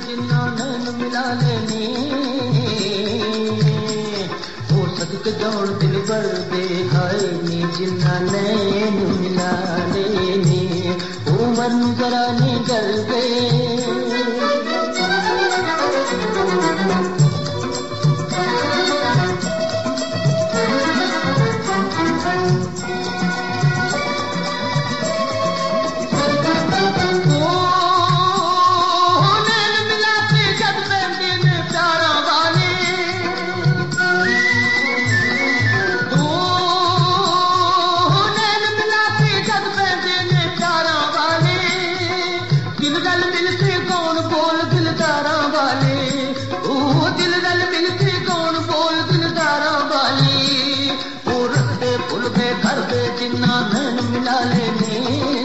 जिन्ना नैन मिला लेने ओ सदक जान दिल पर दे हाय नी जिन्ना नैन मिला लेने ओ मन जरा नी डर दे जिन्ना नैन मिला लेने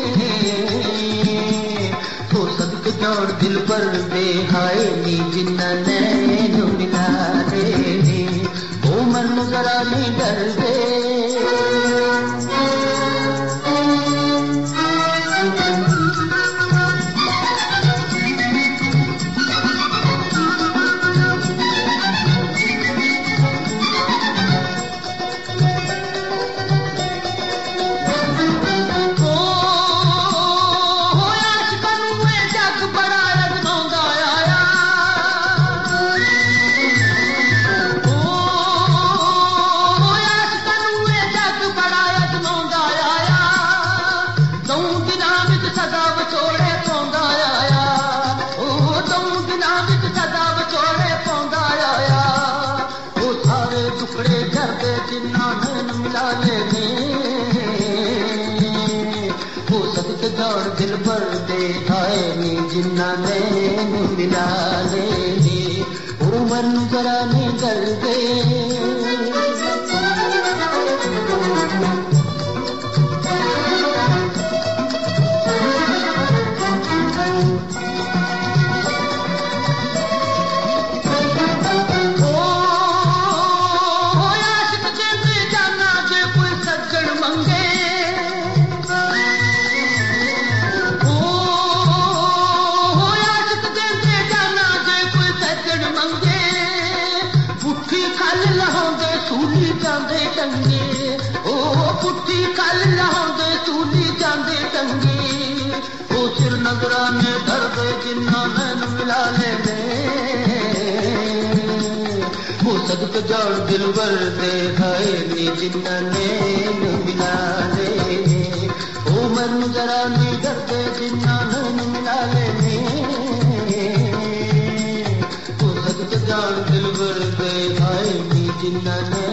तो सदक जान दिल पर दे हाय नी जिन्ना नैन मिला लेने ओ मन जरा नी डर दे जिन्ना नैन मिला लेने वो सदक जान दिल पर दे हाय नी जिन्ना नैन मिला लेने ओ मन जरा नी डर दे सूली जांदे टंगे ओ पुट्ठी कल लांदे सूली जांदे टंगे ओ सिर नजराने दर्द जिन्ना नैन मिला लेने वो सदक जान दिल पर दे हाय नी जिन्ना नैन मिला लेने ओ मन जरा नी डरते जिन्ना नैन मिला लेने वो सदक जान दिल पर दे हाय नी जिन्ना